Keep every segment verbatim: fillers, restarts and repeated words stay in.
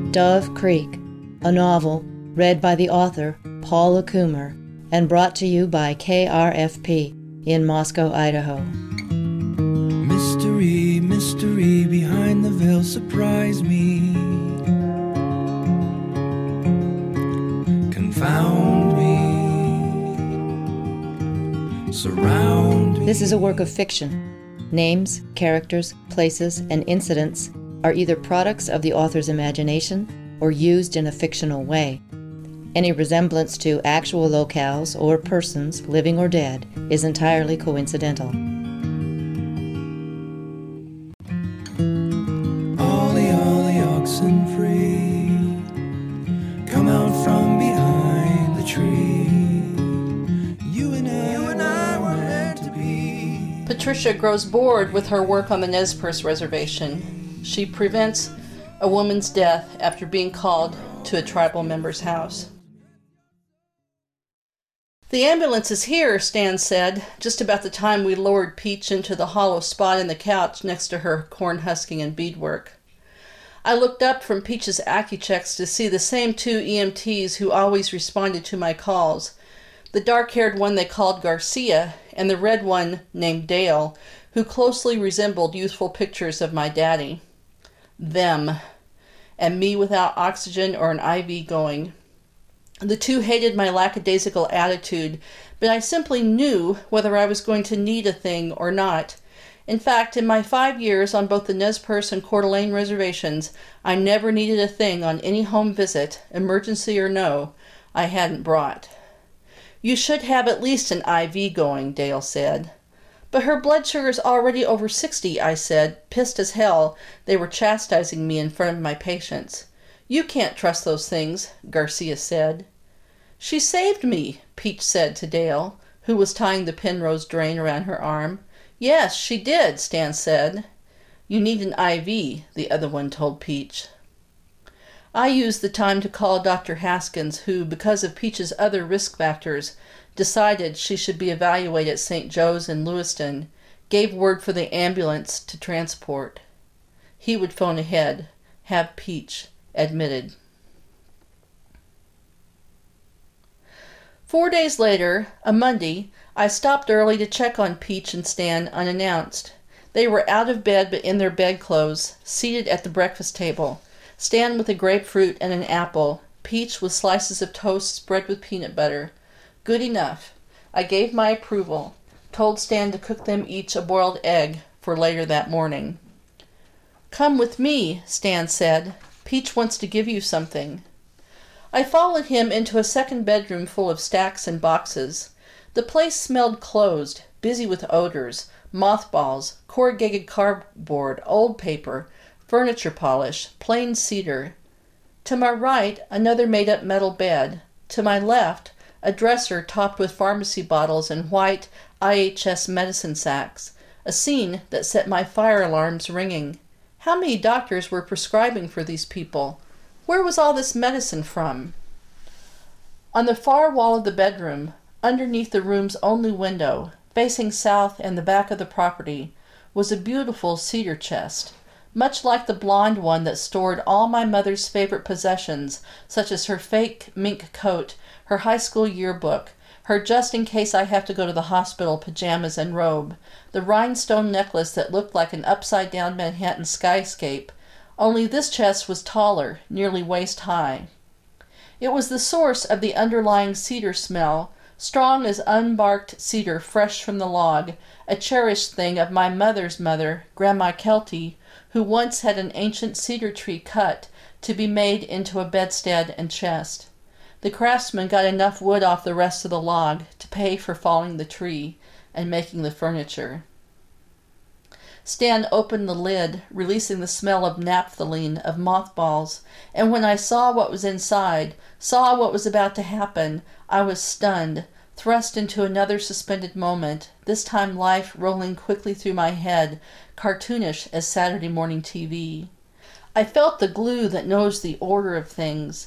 Dove Creek, a novel read by the author Paula Coomer and brought to you by K R F P in Moscow, Idaho. Mystery, mystery behind the veil, surprise me, confound me, surround me. This is a work of fiction. Names, characters, places, and incidents are either products of the author's imagination or used in a fictional way. Any resemblance to actual locales or persons, living or dead, is entirely coincidental. Ollie, ollie, oxen free, come out from behind the tree. You and I, you and I were meant to be. Patricia grows bored with her work on the Nez Perce reservation. She prevents a woman's death after being called to a tribal member's house. The ambulance is here, Stan said, just about the time we lowered Peach into the hollow spot in the couch next to her corn husking and beadwork. I looked up from Peach's Accu-Checks to see the same two E M Ts who always responded to my calls, the dark-haired one they called Garcia and the red one named Dale, who closely resembled youthful pictures of my daddy. Them, and me without oxygen or an I V going. The two hated my lackadaisical attitude, but I simply knew whether I was going to need a thing or not. In fact, in my five years on both the Nez Perce and Coeur d'Alene reservations, I never needed a thing on any home visit, emergency or no, I hadn't brought. You should have at least an I V going, Dale said. But her blood sugar's already over sixty, I said, pissed as hell they were chastising me in front of my patients. You can't trust those things, Garcia said. She saved me, Peach said to Dale, who was tying the Penrose drain around her arm. Yes, she did, Stan said. You need an I V, the other one told Peach. I used the time to call Doctor Haskins, who, because of Peach's other risk factors, decided she should be evaluated at Saint Joe's in Lewiston, gave word for the ambulance to transport. He would phone ahead, have Peach admitted. Four days later, a Monday, I stopped early to check on Peach and Stan unannounced. They were out of bed but in their bedclothes, seated at the breakfast table, Stan with a grapefruit and an apple, Peach with slices of toast spread with peanut butter. Good enough. I gave my approval, told Stan to cook them each a boiled egg for later that morning. Come with me, Stan said. Peach wants to give you something. I followed him into a second bedroom full of stacks and boxes. The place smelled closed, busy with odors, mothballs, corrugated cardboard, old paper, furniture polish, plain cedar. To my right, another made-up metal bed. To my left, a dresser topped with pharmacy bottles and white I H S medicine sacks, a scene that set my fire alarms ringing. How many doctors were prescribing for these people? Where was all this medicine from? On the far wall of the bedroom, underneath the room's only window, facing south and the back of the property, was a beautiful cedar chest, much like the blonde one that stored all my mother's favorite possessions, such as her fake mink coat, her high school yearbook, her just-in-case-I-have-to-go-to-the-hospital pajamas and robe, the rhinestone necklace that looked like an upside-down Manhattan skyscape, only this chest was taller, nearly waist-high. It was the source of the underlying cedar smell, strong as unbarked cedar fresh from the log, a cherished thing of my mother's mother, Grandma Kelty, who once had an ancient cedar tree cut to be made into a bedstead and chest. The craftsman got enough wood off the rest of the log to pay for falling the tree and making the furniture. Stan opened the lid, releasing the smell of naphthalene, of mothballs, and when I saw what was inside, saw what was about to happen, I was stunned, thrust into another suspended moment, this time life rolling quickly through my head, cartoonish as Saturday morning T V. I felt the glue that knows the order of things.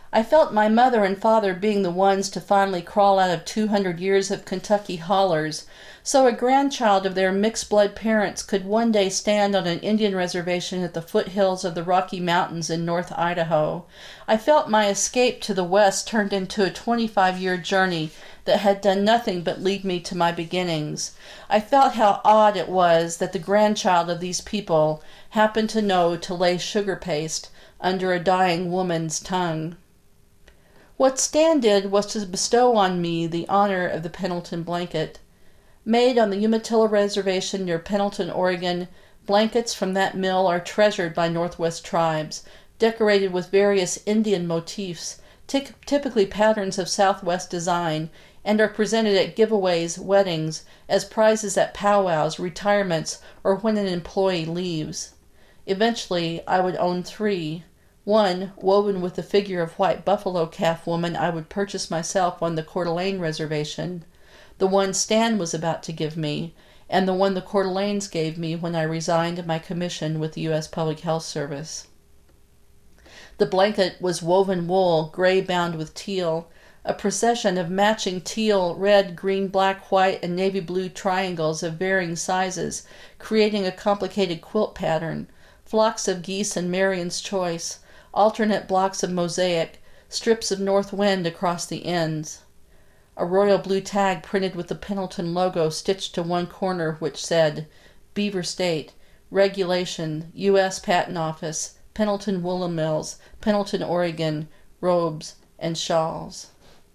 I felt my mother and father being the ones to finally crawl out of two hundred years of Kentucky hollers, so a grandchild of their mixed-blood parents could one day stand on an Indian reservation at the foothills of the Rocky Mountains in North Idaho. I felt my escape to the west turned into a twenty-five-year journey that had done nothing but lead me to my beginnings. I felt how odd it was that the grandchild of these people happened to know to lay sugar paste under a dying woman's tongue. What Stan did was to bestow on me the honor of the Pendleton blanket. Made on the Umatilla Reservation near Pendleton, Oregon, blankets from that mill are treasured by Northwest tribes, decorated with various Indian motifs, t- typically patterns of Southwest design, and are presented at giveaways, weddings, as prizes at powwows, retirements, or when an employee leaves. Eventually, I would own three. One, woven with the figure of white buffalo calf woman I would purchase myself on the Coeur d'Alene Reservation, the one Stan was about to give me, and the one the Coeur d'Alenes gave me when I resigned my commission with the U S Public Health Service. The blanket was woven wool, gray bound with teal, a procession of matching teal, red, green, black, white, and navy blue triangles of varying sizes, creating a complicated quilt pattern, flocks of geese and Marion's Choice, alternate blocks of mosaic, strips of north wind across the ends. A royal blue tag printed with the Pendleton logo stitched to one corner which said, Beaver State, Regulation, U S Patent Office, Pendleton Woolen Mills, Pendleton, Oregon, Robes and Shawls.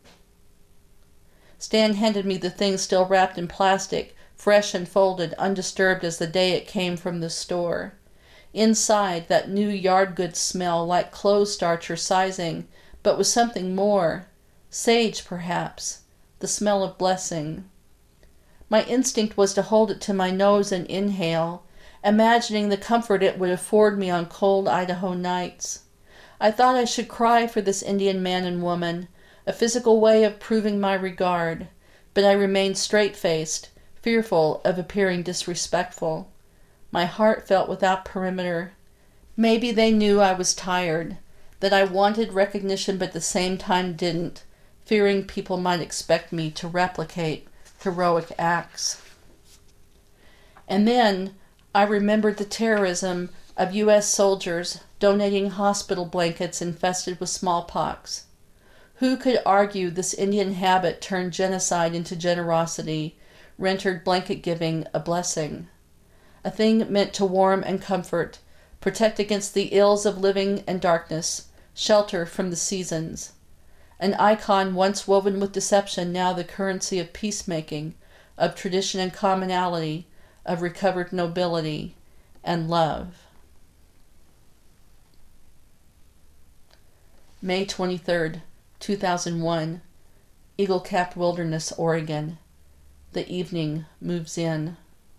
Stan handed me the thing still wrapped in plastic, fresh and folded, undisturbed as the day it came from the store. Inside, that new yard goods smell like clothes starch or sizing, but with something more. Sage, perhaps. The smell of blessing. My instinct was to hold it to my nose and inhale, imagining the comfort it would afford me on cold Idaho nights. I thought I should cry for this Indian man and woman, a physical way of proving my regard, but I remained straight-faced, fearful of appearing disrespectful. My heart felt without perimeter. Maybe they knew I was tired, that I wanted recognition but at the same time didn't, fearing people might expect me to replicate heroic acts. And then I remembered the terrorism of U S soldiers donating hospital blankets infested with smallpox. Who could argue this Indian habit turned genocide into generosity, rendered blanket giving a blessing? A thing meant to warm and comfort, protect against the ills of living and darkness, shelter from the seasons. An icon once woven with deception, now the currency of peacemaking, of tradition and commonality, of recovered nobility and love. May twenty-third, two thousand one, Eagle Cap Wilderness, Oregon. The evening moves in.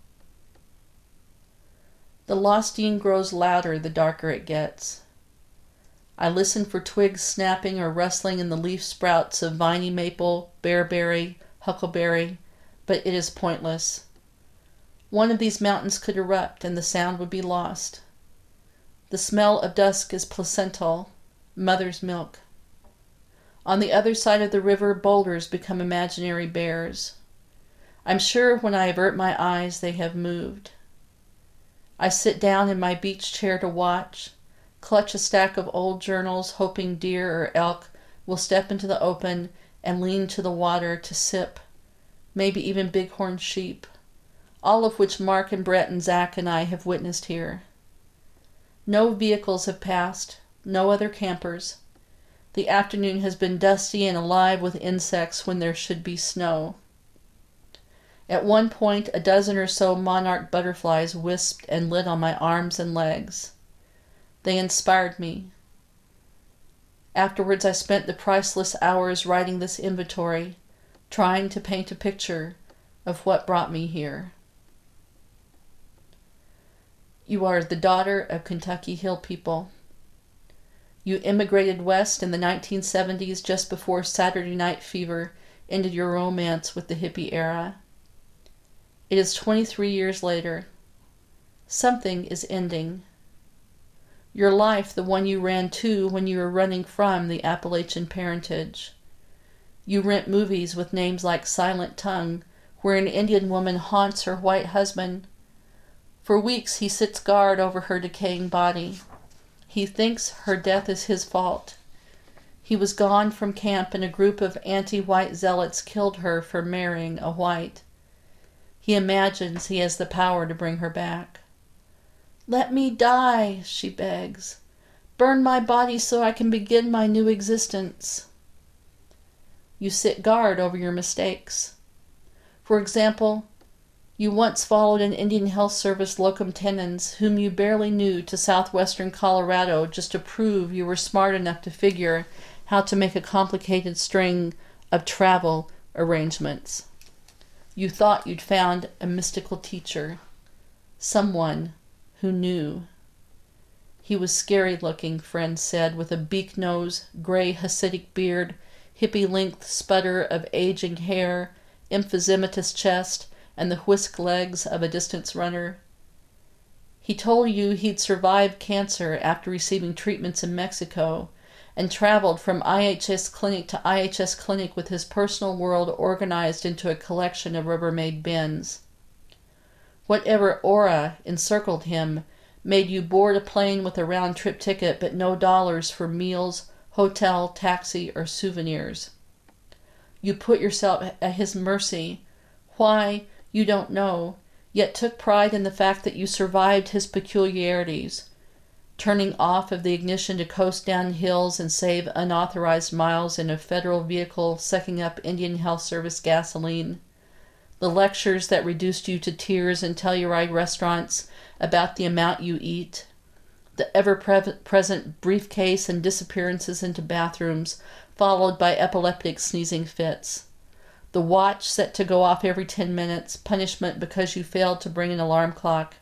The lostine grows louder the darker it gets. I listen for twigs snapping or rustling in the leaf sprouts of viney maple, bearberry, huckleberry, but it is pointless. One of these mountains could erupt and the sound would be lost. The smell of dusk is placental, mother's milk. On the other side of the river, boulders become imaginary bears. I'm sure when I avert my eyes they have moved. I sit down in my beach chair to watch, clutch a stack of old journals, hoping deer or elk will step into the open and lean to the water to sip, maybe even bighorn sheep, all of which Mark and Brett and Zach and I have witnessed here. No vehicles have passed, no other campers. The afternoon has been dusty and alive with insects when there should be snow. At one point, a dozen or so monarch butterflies wisped and lit on my arms and legs. They inspired me. Afterwards, I spent the priceless hours writing this inventory, trying to paint a picture of what brought me here. You are the daughter of Kentucky Hill people. You immigrated west in the nineteen seventies just before Saturday Night Fever ended your romance with the hippie era. It is twenty-three years later. Something is ending. Your life, the one you ran to when you were running from the Appalachian parentage. You rent movies with names like Silent Tongue, where an Indian woman haunts her white husband. For weeks he sits guard over her decaying body. He thinks her death is his fault. He was gone from camp and a group of anti-white zealots killed her for marrying a white. He imagines he has the power to bring her back. "Let me die," she begs. "Burn my body so I can begin my new existence." You sit guard over your mistakes. For example, you once followed an Indian Health Service locum tenens whom you barely knew to southwestern Colorado just to prove you were smart enough to figure how to make a complicated string of travel arrangements. You thought you'd found a mystical teacher, someone who knew. He was scary looking, friends said, with a beak nose, gray Hasidic beard, hippie-length sputter of aging hair, emphysematous chest, and the whisk legs of a distance runner. He told you he'd survived cancer after receiving treatments in Mexico, and traveled from I H S clinic to I H S clinic with his personal world organized into a collection of Rubbermaid bins. Whatever aura encircled him made you board a plane with a round-trip ticket but no dollars for meals, hotel, taxi, or souvenirs. You put yourself at his mercy. Why, you don't know, yet took pride in the fact that you survived his peculiarities, turning off of the ignition to coast down hills and save unauthorized miles in a federal vehicle sucking up Indian Health Service gasoline, the lectures that reduced you to tears in Telluride restaurants about the amount you eat, the ever-present briefcase and disappearances into bathrooms, followed by epileptic sneezing fits, the watch set to go off every ten minutes, punishment because you failed to bring an alarm clock.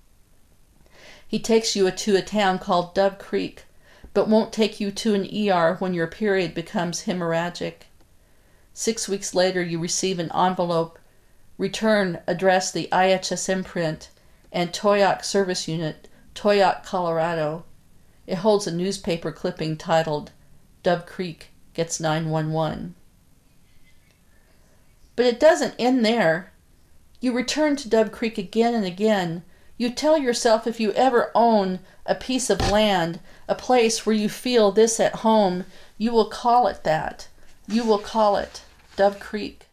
He takes you to a town called Dove Creek, but won't take you to an E R when your period becomes hemorrhagic. Six weeks later you receive an envelope, return address the I H S imprint, and Toyac Service Unit, Toyac, Colorado. It holds a newspaper clipping titled, "Dove Creek Gets nine one one. But it doesn't end there. You return to Dove Creek again and again. You tell yourself if you ever own a piece of land, a place where you feel this at home, you will call it that. You will call it Dove Creek.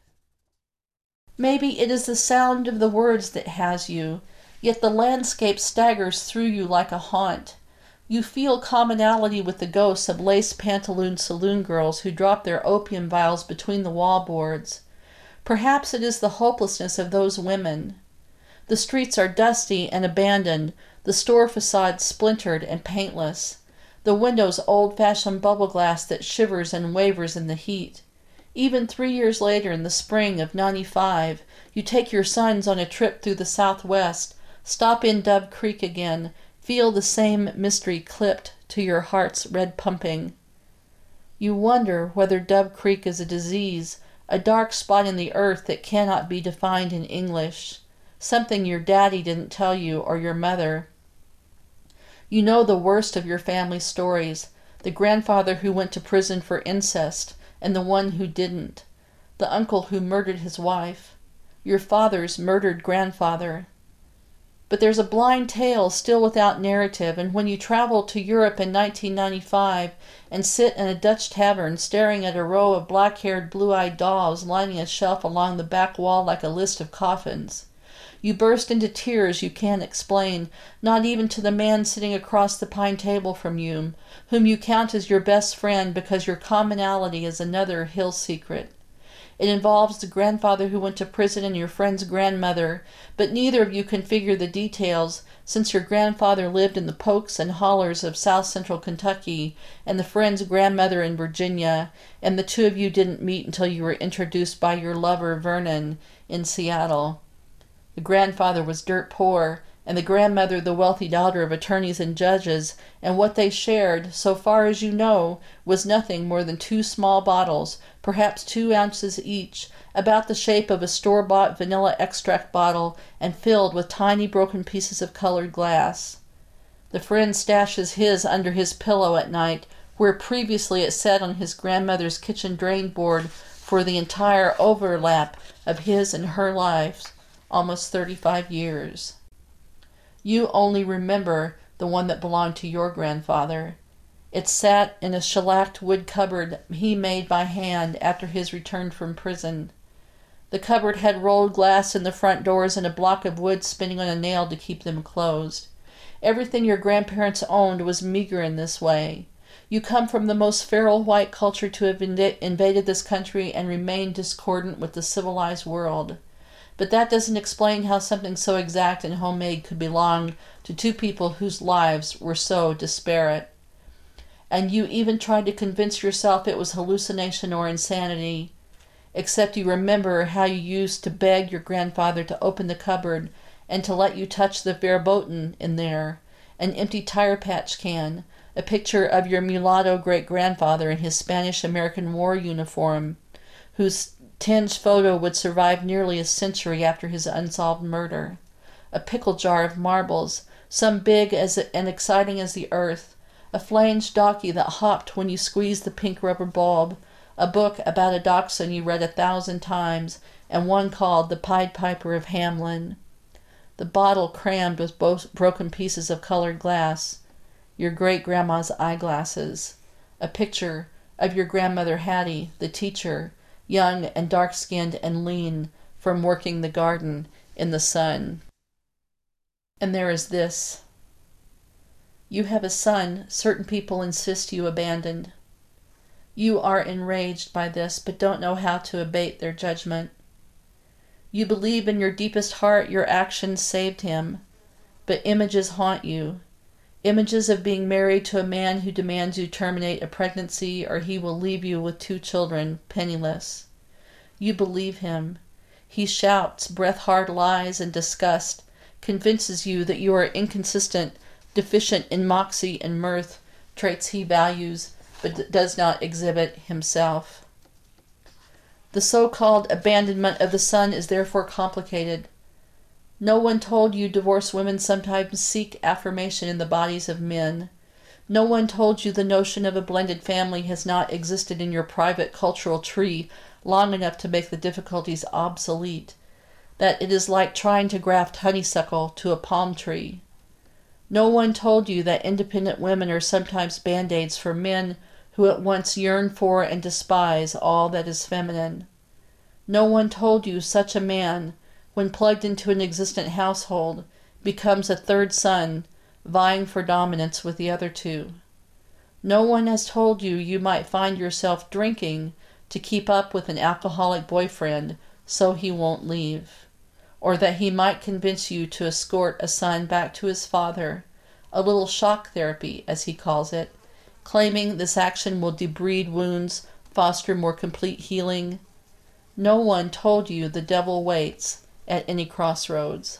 Maybe it is the sound of the words that has you, yet the landscape staggers through you like a haunt. You feel commonality with the ghosts of lace-pantalooned saloon girls who drop their opium vials between the wallboards. Perhaps it is the hopelessness of those women. The streets are dusty and abandoned, the store facades splintered and paintless, the windows old-fashioned bubble glass that shivers and wavers in the heat. Even three years later, in the spring of ninety-five, you take your sons on a trip through the Southwest, stop in Dove Creek again, feel the same mystery clipped to your heart's red pumping. You wonder whether Dove Creek is a disease, a dark spot in the earth that cannot be defined in English, something your daddy didn't tell you or your mother. You know the worst of your family stories, the grandfather who went to prison for incest and the one who didn't, the uncle who murdered his wife, your father's murdered grandfather. But there's a blind tale still without narrative, and when you travel to Europe in nineteen ninety-five and sit in a Dutch tavern staring at a row of black-haired, blue-eyed dolls lining a shelf along the back wall like a list of coffins, you burst into tears you can't explain, not even to the man sitting across the pine table from you, whom you count as your best friend because your commonality is another hill secret. It involves the grandfather who went to prison and your friend's grandmother, but neither of you can figure the details since your grandfather lived in the pokes and hollers of south central Kentucky and the friend's grandmother in Virginia, and the two of you didn't meet until you were introduced by your lover Vernon in Seattle. The grandfather was dirt poor, and the grandmother the wealthy daughter of attorneys and judges, and what they shared, so far as you know, was nothing more than two small bottles, perhaps two ounces each, about the shape of a store-bought vanilla extract bottle and filled with tiny broken pieces of colored glass. The friend stashes his under his pillow at night, where previously it sat on his grandmother's kitchen drain board for the entire overlap of his and her lives, almost thirty-five years. You only remember the one that belonged to your grandfather. It sat in a shellacked wood cupboard he made by hand after his return from prison. The cupboard had rolled glass in the front doors and a block of wood spinning on a nail to keep them closed. Everything your grandparents owned was meager in this way. You come from the most feral white culture to have inv- invaded this country and remained discordant with the civilized world. But that doesn't explain how something so exact and homemade could belong to two people whose lives were so disparate. And you even tried to convince yourself it was hallucination or insanity, except you remember how you used to beg your grandfather to open the cupboard and to let you touch the verboten in there, an empty tire patch can, a picture of your mulatto great-grandfather in his Spanish-American war uniform, whose tinged photo would survive nearly a century after his unsolved murder, a pickle jar of marbles, some big as and exciting as the earth, a flange donkey that hopped when you squeezed the pink rubber bulb, a book about a dachshund you read a thousand times, and one called The Pied Piper of Hamelin. The bottle crammed with both broken pieces of colored glass, your great-grandma's eyeglasses, a picture of your grandmother Hattie, the teacher, young and dark-skinned and lean from working the garden in the sun. And there is this. You have a son certain people insist you abandoned. You are enraged by this, but don't know how to abate their judgment. You believe in your deepest heart your actions saved him, but images haunt you. Images of being married to a man who demands you terminate a pregnancy or he will leave you with two children, penniless. You believe him. He shouts breath-hard lies and disgust, convinces you that you are inconsistent, deficient in moxie and mirth, traits he values but does not exhibit himself. The so-called abandonment of the son is therefore complicated. No one told you divorced women sometimes seek affirmation in the bodies of men. No one told you the notion of a blended family has not existed in your private cultural tree long enough to make the difficulties obsolete, that it is like trying to graft honeysuckle to a palm tree. No one told you that independent women are sometimes band-aids for men who at once yearn for and despise all that is feminine. No one told you such a man, when plugged into an existent household, becomes a third son, vying for dominance with the other two. No one has told you you might find yourself drinking to keep up with an alcoholic boyfriend so he won't leave, or that he might convince you to escort a son back to his father, a little shock therapy, as he calls it, claiming this action will debride wounds, foster more complete healing. No one told you the devil waits at any crossroads.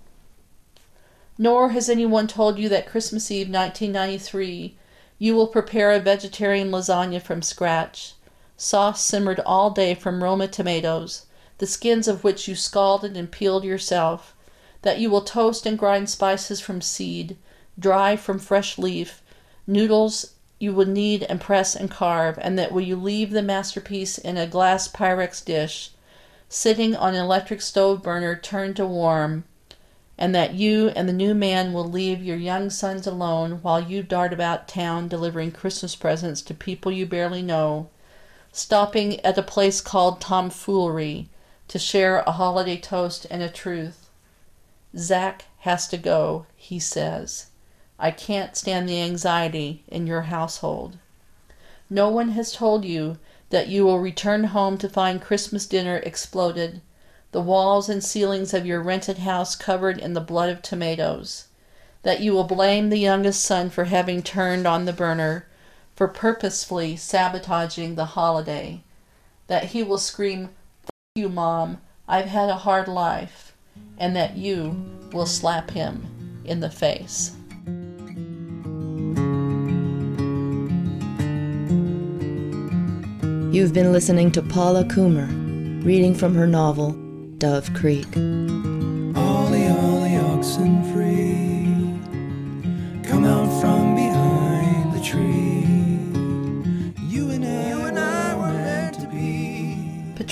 Nor has anyone told you that Christmas Eve nineteen ninety-three you will prepare a vegetarian lasagna from scratch, sauce simmered all day from Roma tomatoes, the skins of which you scalded and peeled yourself, that you will toast and grind spices from seed, dry from fresh leaf, noodles you will knead and press and carve, and that will you leave the masterpiece in a glass Pyrex dish, sitting on an electric stove burner turned to warm, and that you and the new man will leave your young sons alone while you dart about town delivering Christmas presents to people you barely know, stopping at a place called Tomfoolery to share a holiday toast and a truth. Zach has to go, he says. I can't stand the anxiety in your household. No one has told you that you will return home to find Christmas dinner exploded, the walls and ceilings of your rented house covered in the blood of tomatoes, that you will blame the youngest son for having turned on the burner, for purposefully sabotaging the holiday, that he will scream, "F you, Mom, I've had a hard life," and that you will slap him in the face. You've been listening to Paula Coomer, reading from her novel, Dove Creek. Ollie, ollie, oxen free. Come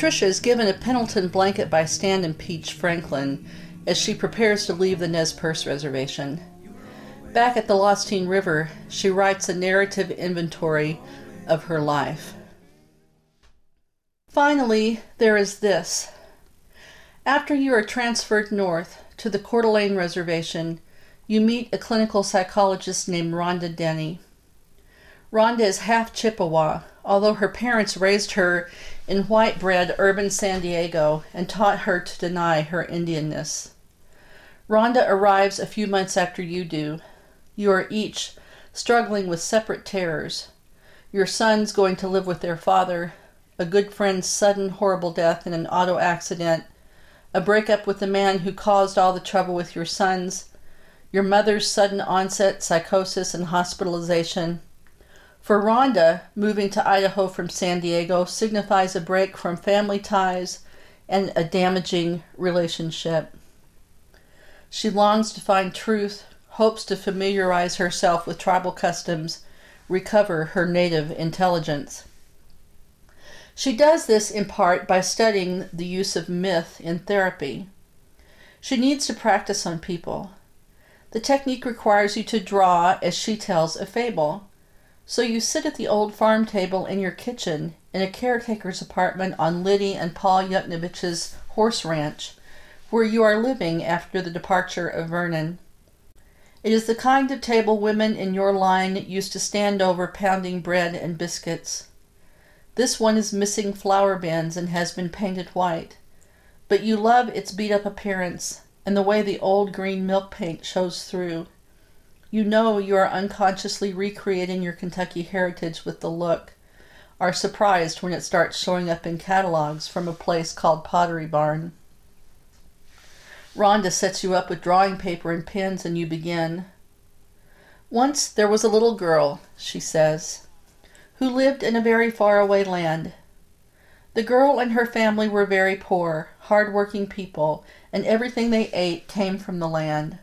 Patricia is given a Pendleton blanket by Stan and Peach Franklin as she prepares to leave the Nez Perce reservation. Back at the Lost Teen River, she writes a narrative inventory of her life. Finally, there is this. After you are transferred north to the Coeur d'Alene Reservation, you meet a clinical psychologist named Rhonda Denny. Rhonda is half Chippewa, although her parents raised her in white-bread urban San Diego and taught her to deny her Indianness. Rhonda arrives a few months after you do. You are each struggling with separate terrors. Your sons going to live with their father, a good friend's sudden horrible death in an auto accident, a breakup with the man who caused all the trouble with your sons, your mother's sudden onset psychosis and hospitalization. For Rhonda, moving to Idaho from San Diego signifies a break from family ties and a damaging relationship. She longs to find truth, hopes to familiarize herself with tribal customs, recover her native intelligence. She does this in part by studying the use of myth in therapy. She needs to practice on people. The technique requires you to draw, as she tells, a fable. So you sit at the old farm table in your kitchen in a caretaker's apartment on Liddy and Paul Yuknovich's horse ranch, where you are living after the departure of Vernon. It is the kind of table women in your line used to stand over pounding bread and biscuits. This one is missing flower bins and has been painted white, but you love its beat-up appearance and the way the old green milk paint shows through. You know you are unconsciously recreating your Kentucky heritage with the look, are surprised when it starts showing up in catalogs from a place called Pottery Barn. Rhonda sets you up with drawing paper and pens and you begin. Once there was a little girl, she says, who lived in a very faraway land. The girl and her family were very poor, hard-working people, and everything they ate came from the land.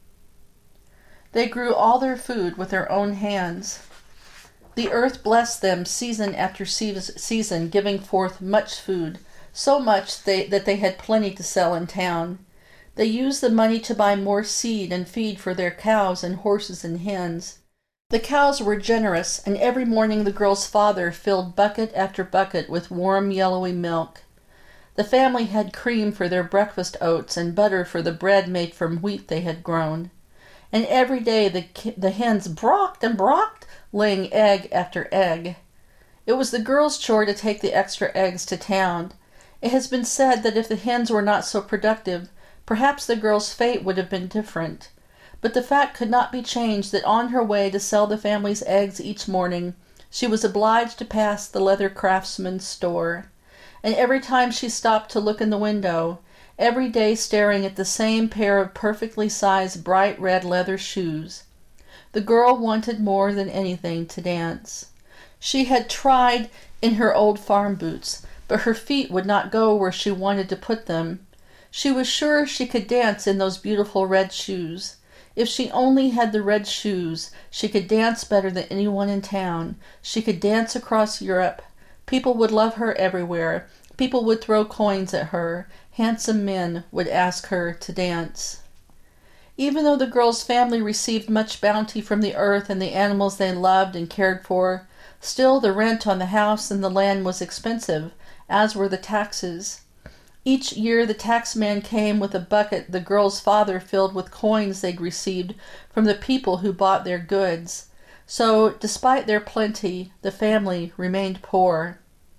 They grew all their food with their own hands. The earth blessed them season after season, giving forth much food, so much they, that they had plenty to sell in town. They used the money to buy more seed and feed for their cows and horses and hens. The cows were generous, and every morning the girl's father filled bucket after bucket with warm, yellowy milk. The family had cream for their breakfast oats and butter for the bread made from wheat they had grown. And every day the, the hens brocked and brocked, laying egg after egg. It was the girl's chore to take the extra eggs to town. It has been said that if the hens were not so productive, perhaps the girl's fate would have been different. But the fact could not be changed that on her way to sell the family's eggs each morning, she was obliged to pass the leather craftsman's store. And every time she stopped to look in the window, every day staring at the same pair of perfectly sized bright red leather shoes, the girl wanted more than anything to dance. She had tried in her old farm boots, but her feet would not go where she wanted to put them. She was sure she could dance in those beautiful red shoes. If she only had the red shoes, she could dance better than anyone in town. She could dance across Europe. People would love her everywhere. People would throw coins at her. Handsome men would ask her to dance. Even though the girl's family received much bounty from the earth and the animals they loved and cared for, still the rent on the house and the land was expensive, as were the taxes. Each year the taxman came with a bucket the girl's father filled with coins they'd received from the people who bought their goods. So, despite their plenty, the family remained poor.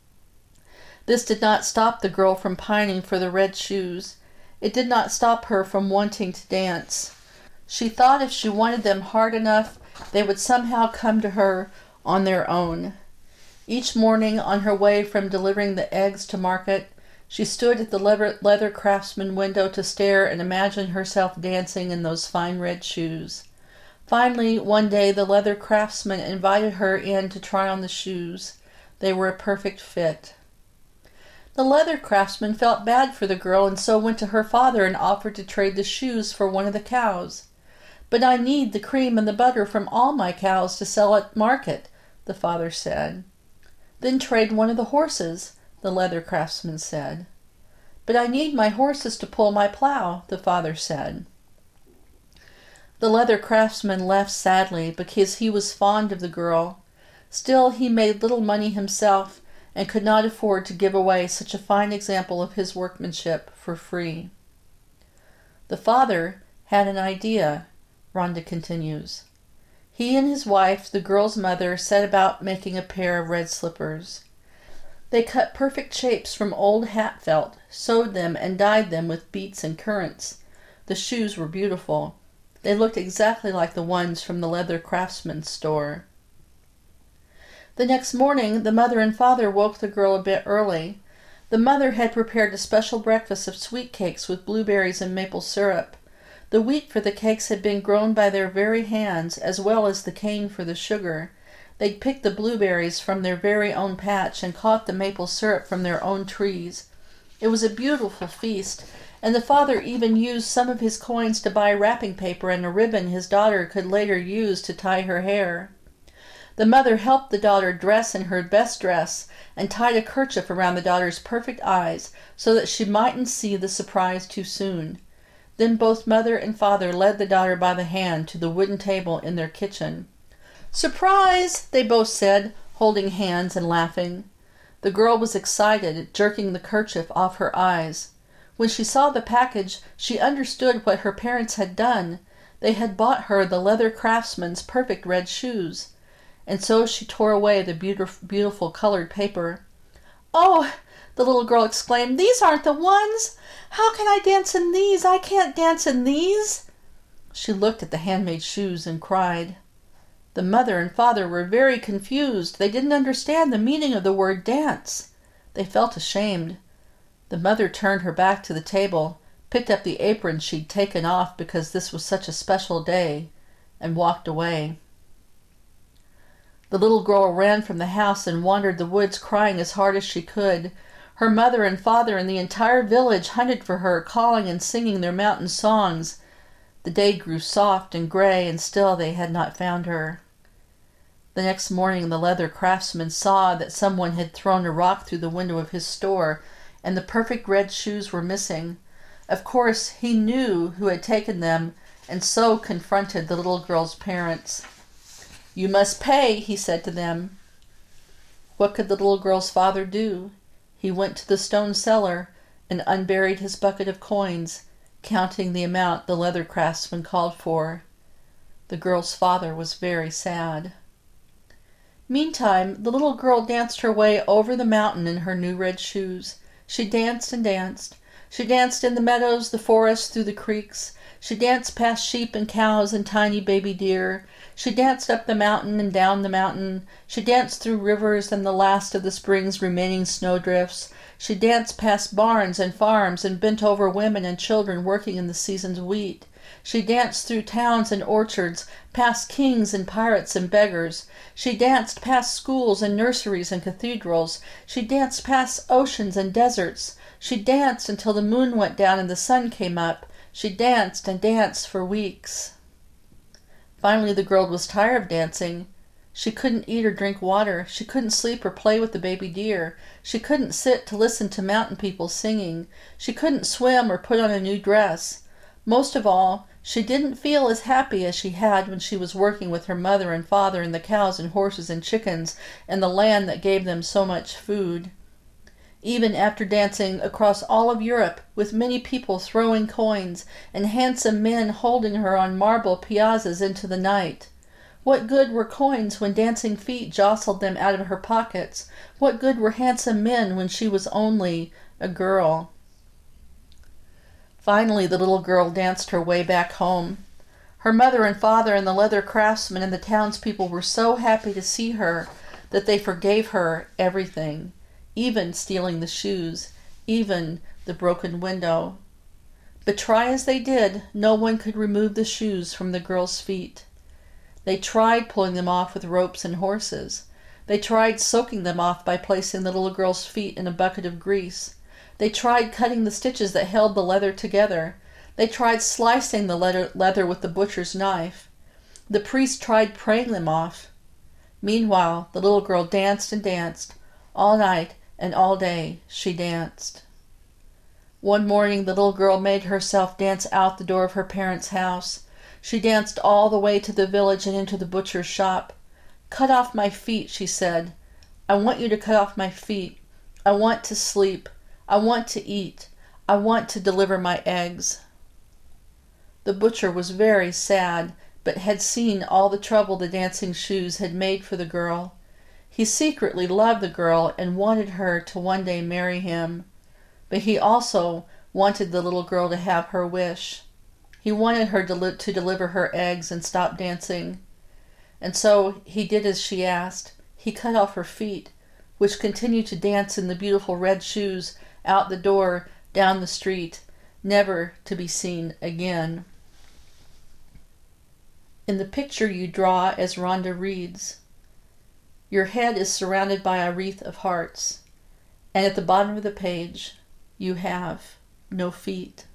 This did not stop the girl from pining for the red shoes. It did not stop her from wanting to dance. She thought if she wanted them hard enough, they would somehow come to her on their own. Each morning, on her way from delivering the eggs to market, she stood at the leather, leather craftsman window to stare and imagine herself dancing in those fine red shoes. Finally, one day, the leather craftsman invited her in to try on the shoes. They were a perfect fit. The leather craftsman felt bad for the girl and so went to her father and offered to trade the shoes for one of the cows. "But I need the cream and the butter from all my cows to sell at market," the father said. "Then trade one of the horses. the leather craftsman said. But I need my horses to pull my plow, the father said. The leather craftsman left sadly because he was fond of the girl. Still, he made little money himself and could not afford to give away such a fine example of his workmanship for free. The father had an idea, Rhonda continues. He and his wife, the girl's mother, set about making a pair of red slippers. They cut perfect shapes from old hat felt, sewed them, and dyed them with beets and currants. The shoes were beautiful. They looked exactly like the ones from the leather craftsman's store. The next morning, the mother and father woke the girl a bit early. The mother had prepared a special breakfast of sweet cakes with blueberries and maple syrup. The wheat for the cakes had been grown by their very hands, as well as the cane for the sugar. They'd picked the blueberries from their very own patch and caught the maple syrup from their own trees. It was a beautiful feast, and the father even used some of his coins to buy wrapping paper and a ribbon his daughter could later use to tie her hair. The mother helped the daughter dress in her best dress and tied a kerchief around the daughter's perfect eyes so that she mightn't see the surprise too soon. Then both mother and father led the daughter by the hand to the wooden table in their kitchen. "Surprise!" they both said, holding hands and laughing. The girl was excited, jerking the kerchief off her eyes. When she saw the package, she understood what her parents had done. They had bought her the leather craftsman's perfect red shoes. And so she tore away the beautiful, beautiful colored paper. "Oh!" the little girl exclaimed, "these aren't the ones! How can I dance in these? I can't dance in these!" She looked at the handmade shoes and cried. The mother and father were very confused. They didn't understand the meaning of the word dance. They felt ashamed. The mother turned her back to the table, picked up the apron she'd taken off because this was such a special day, and walked away. The little girl ran from the house and wandered the woods crying as hard as she could. Her mother and father and the entire village hunted for her, calling and singing their mountain songs. The day grew soft and gray, and still they had not found her. The next morning the leather craftsman saw that someone had thrown a rock through the window of his store, and the perfect red shoes were missing. Of course, he knew who had taken them, and so confronted the little girl's parents. "You must pay," he said to them. What could the little girl's father do? He went to the stone cellar and unburied his bucket of coins, counting the amount the leather craftsman called for. The girl's father was very sad. Meantime, the little girl danced her way over the mountain in her new red shoes. She danced and danced. She danced in the meadows, the forest, through the creeks. She danced past sheep and cows and tiny baby deer. She danced up the mountain and down the mountain. She danced through rivers and the last of the spring's remaining snowdrifts. She danced past barns and farms and bent over women and children working in the season's wheat. She danced through towns and orchards, past kings and pirates and beggars. She danced past schools and nurseries and cathedrals. She danced past oceans and deserts. She danced until the moon went down and the sun came up. She danced and danced for weeks. Finally, the girl was tired of dancing. She couldn't eat or drink water. She couldn't sleep or play with the baby deer. She couldn't sit to listen to mountain people singing. She couldn't swim or put on a new dress. Most of all, she didn't feel as happy as she had when she was working with her mother and father and the cows and horses and chickens and the land that gave them so much food. Even after dancing across all of Europe, with many people throwing coins and handsome men holding her on marble piazzas into the night. What good were coins when dancing feet jostled them out of her pockets? What good were handsome men when she was only a girl? Finally, the little girl danced her way back home. Her mother and father and the leather craftsman and the townspeople were so happy to see her that they forgave her everything, even stealing the shoes, even the broken window. But try as they did, no one could remove the shoes from the girl's feet. They tried pulling them off with ropes and horses. They tried soaking them off by placing the little girl's feet in a bucket of grease. They tried cutting the stitches that held the leather together. They tried slicing the leather, leather with the butcher's knife. The priest tried praying them off. Meanwhile, the little girl danced and danced all night and all day she danced. One morning the little girl made herself dance out the door of her parents' house. She danced all the way to the village and into the butcher's shop. "Cut off my feet," she said. "I want you to cut off my feet. I want to sleep. I want to eat. I want to deliver my eggs." The butcher was very sad, but had seen all the trouble the dancing shoes had made for the girl. He secretly loved the girl and wanted her to one day marry him. But he also wanted the little girl to have her wish. He wanted her to, li- to deliver her eggs and stop dancing. And so he did as she asked. He cut off her feet, which continued to dance in the beautiful red shoes out the door, down the street, never to be seen again. In the picture you draw as Rhonda reads, your head is surrounded by a wreath of hearts, and at the bottom of the page you have no feet.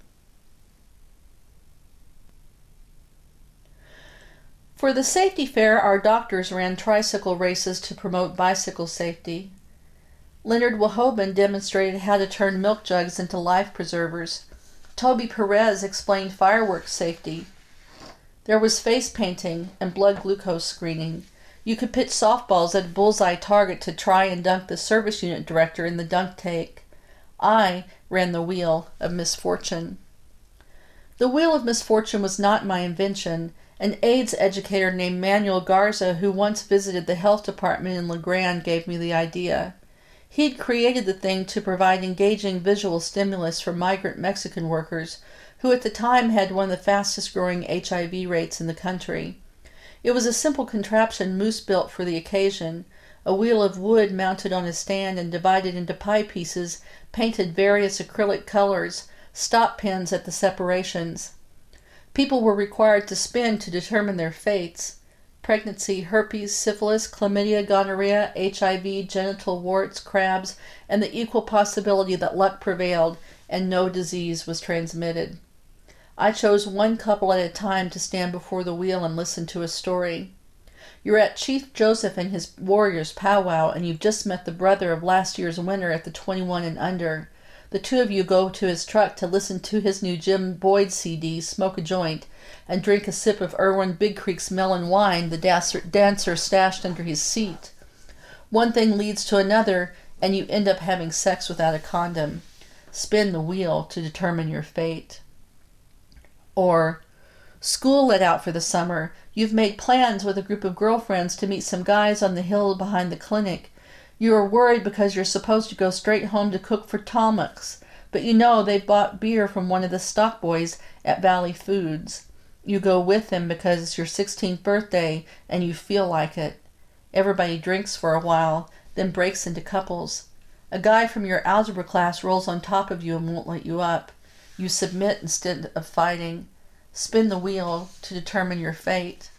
For the safety fair, our doctors ran tricycle races to promote bicycle safety. Leonard Wahobin demonstrated how to turn milk jugs into life preservers. Toby Perez explained fireworks safety. There was face painting and blood glucose screening. You could pitch softballs at a bullseye target to try and dunk the service unit director in the dunk tank. I ran the Wheel of Misfortune. The Wheel of Misfortune was not my invention. An AIDS educator named Manuel Garza, who once visited the health department in La Grande, gave me the idea. He'd created the thing to provide engaging visual stimulus for migrant Mexican workers, who at the time had one of the fastest growing H I V rates in the country. It was a simple contraption Moose built for the occasion, a wheel of wood mounted on a stand and divided into pie pieces, painted various acrylic colors, stop pins at the separations. People were required to spin to determine their fates: pregnancy, herpes, syphilis, chlamydia, gonorrhea, H I V, genital warts, crabs, and the equal possibility that luck prevailed and no disease was transmitted. I chose one couple at a time to stand before the wheel and listen to a story. You're at Chief Joseph and his warriors' powwow, and you've just met the brother of last year's winner at the twenty-one and under. The two of you go to his truck to listen to his new Jim Boyd C D, smoke a joint, and drink a sip of Irwin Big Creek's melon wine the dancer, dancer stashed under his seat. One thing leads to another, and you end up having sex without a condom. Spin the wheel to determine your fate. Or, school let out for the summer. You've made plans with a group of girlfriends to meet some guys on the hill behind the clinic. You are worried because you're supposed to go straight home to cook for Talmuks, but you know they've bought beer from one of the stock boys at Valley Foods. You go with them because it's your sixteenth birthday and you feel like it. Everybody drinks for a while, then breaks into couples. A guy from your algebra class rolls on top of you and won't let you up. You submit instead of fighting. Spin the wheel to determine your fate.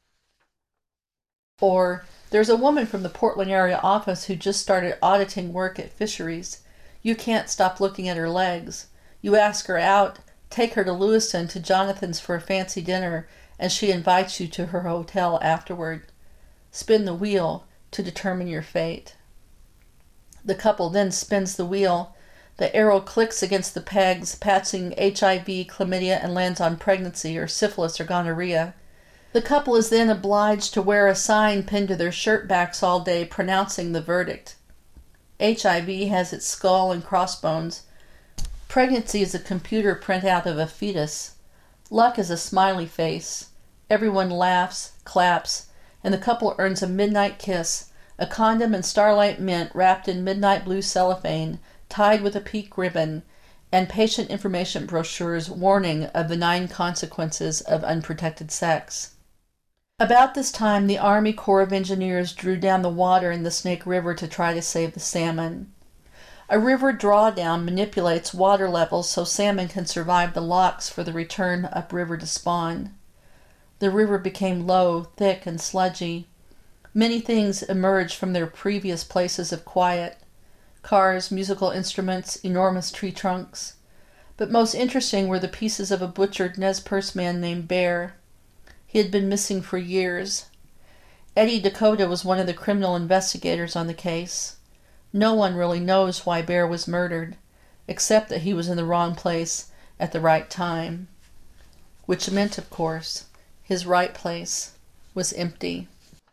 Or, there's a woman from the Portland area office who just started auditing work at fisheries. You can't stop looking at her legs. You ask her out, take her to Lewiston to Jonathan's for a fancy dinner, and she invites you to her hotel afterward. Spin the wheel to determine your fate. The couple then spins the wheel. The arrow clicks against the pegs, patching H I V, chlamydia, and lands on pregnancy or syphilis or gonorrhea. The couple is then obliged to wear a sign pinned to their shirt backs all day pronouncing the verdict. H I V has its skull and crossbones. Pregnancy is a computer printout of a fetus. Luck is a smiley face. Everyone laughs, claps, and the couple earns a midnight kiss, a condom and Starlight Mint wrapped in midnight blue cellophane, tied with a pink ribbon, and patient information brochures warning of the nine consequences of unprotected sex. About this time, the Army Corps of Engineers drew down the water in the Snake River to try to save the salmon. A river drawdown manipulates water levels so salmon can survive the locks for the return upriver to spawn. The river became low, thick, and sludgy. Many things emerged from their previous places of quiet. Cars, musical instruments, enormous tree trunks. But most interesting were the pieces of a butchered Nez Perce man named Bear. He had been missing for years. Eddie Dakota was one of the criminal investigators on the case. No one really knows why Bear was murdered, except that he was in the wrong place at the right time, which meant, of course, his right place was empty.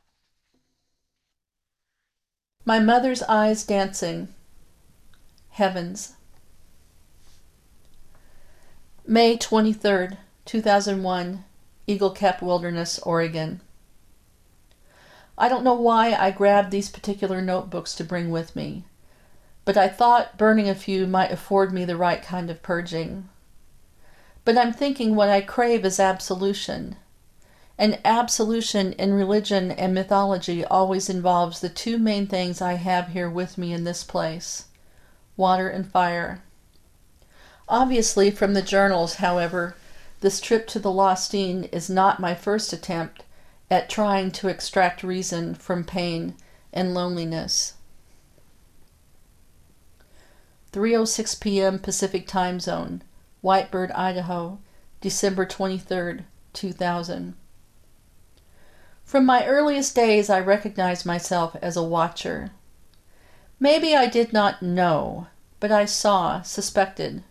My mother's eyes dancing. Heavens. May twenty-third, two thousand one, Eagle Cap Wilderness, Oregon. I don't know why I grabbed these particular notebooks to bring with me, but I thought burning a few might afford me the right kind of purging. But I'm thinking what I crave is absolution. And absolution in religion and mythology always involves the two main things I have here with me in this place, water and fire. Obviously, from the journals, however, this trip to the Lostine is not my first attempt at trying to extract reason from pain and loneliness. three oh six p.m. Pacific Time Zone, Whitebird, Idaho, December twenty-third, two thousand. From my earliest days, I recognized myself as a watcher. Maybe I did not know, but I saw, suspected.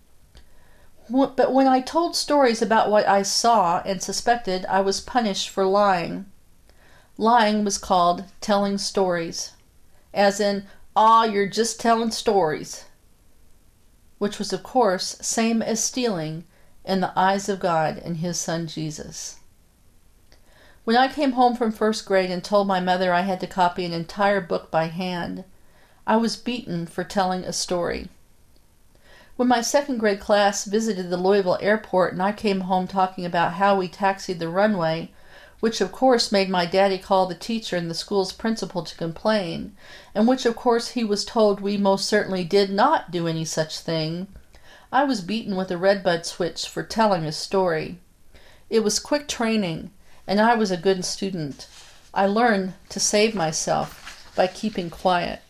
But when I told stories about what I saw and suspected, I was punished for lying. Lying was called telling stories, as in, "Aw, you're just telling stories," which was, of course, same as stealing in the eyes of God and His Son Jesus. When I came home from first grade and told my mother I had to copy an entire book by hand, I was beaten for telling a story. When my second grade class visited the Louisville airport and I came home talking about how we taxied the runway, which of course made my daddy call the teacher and the school's principal to complain, and which of course he was told we most certainly did not do any such thing, I was beaten with a redbud switch for telling a story. It was quick training, and I was a good student. I learned to save myself by keeping quiet.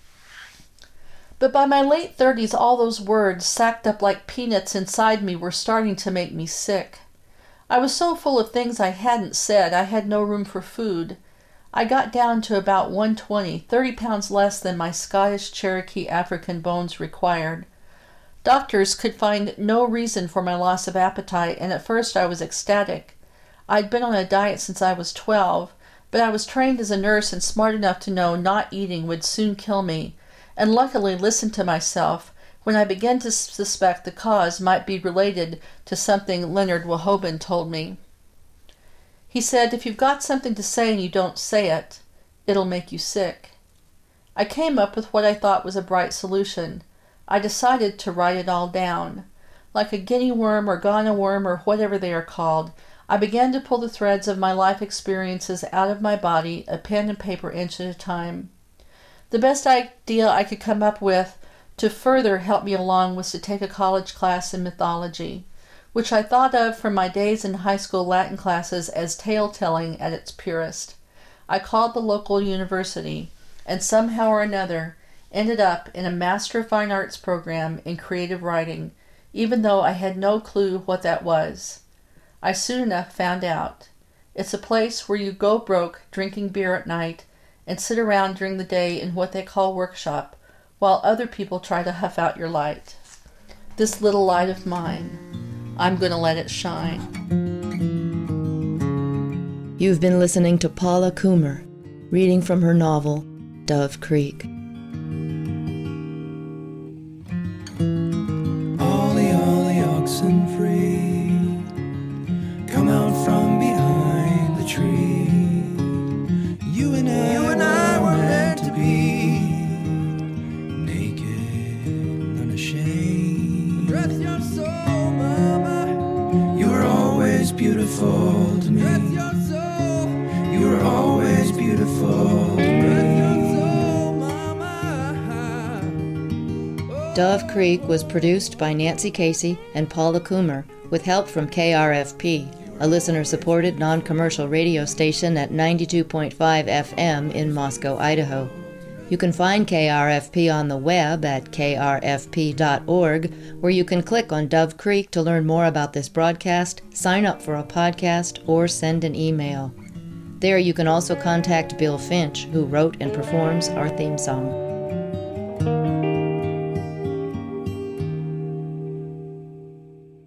But by my late thirties, all those words, sacked up like peanuts inside me, were starting to make me sick. I was so full of things I hadn't said, I had no room for food. I got down to about one twenty, thirty pounds less than my Scottish Cherokee African bones required. Doctors could find no reason for my loss of appetite, and at first I was ecstatic. I'd been on a diet since I was twelve, but I was trained as a nurse and smart enough to know not eating would soon kill me, and luckily listened to myself when I began to suspect the cause might be related to something Leonard Wauchoben told me. He said, "If you've got something to say and you don't say it, it'll make you sick." I came up with what I thought was a bright solution. I decided to write it all down. Like a guinea worm or Ghana worm or whatever they are called, I began to pull the threads of my life experiences out of my body, a pen and paper inch at a time. The best idea I could come up with to further help me along was to take a college class in mythology, which I thought of from my days in high school Latin classes as tale-telling at its purest. I called the local university, and somehow or another ended up in a Master of Fine Arts program in creative writing, even though I had no clue what that was. I soon enough found out. It's a place where you go broke drinking beer at night and sit around during the day in what they call workshop, while other people try to huff out your light. This little light of mine, I'm going to let it shine. You've been listening to Paula Coomer, reading from her novel, Dove Creek. Ollie, ollie, oxen free, come out from behind the tree. You and I, you and I were meant to be naked, unashamed. Dress your soul, mama. You were always beautiful to me. Dress your soul. You were always beautiful to me. Dress your soul, mama. Oh. Dove Creek was produced by Nancy Casey and Paula Coomer with help from K R F P, a listener-supported non-commercial radio station at ninety-two point five F M in Moscow, Idaho. You can find K R F P on the web at k r f p dot org, where you can click on Dove Creek to learn more about this broadcast, sign up for a podcast, or send an email. There you can also contact Bill Finch, who wrote and performs our theme song.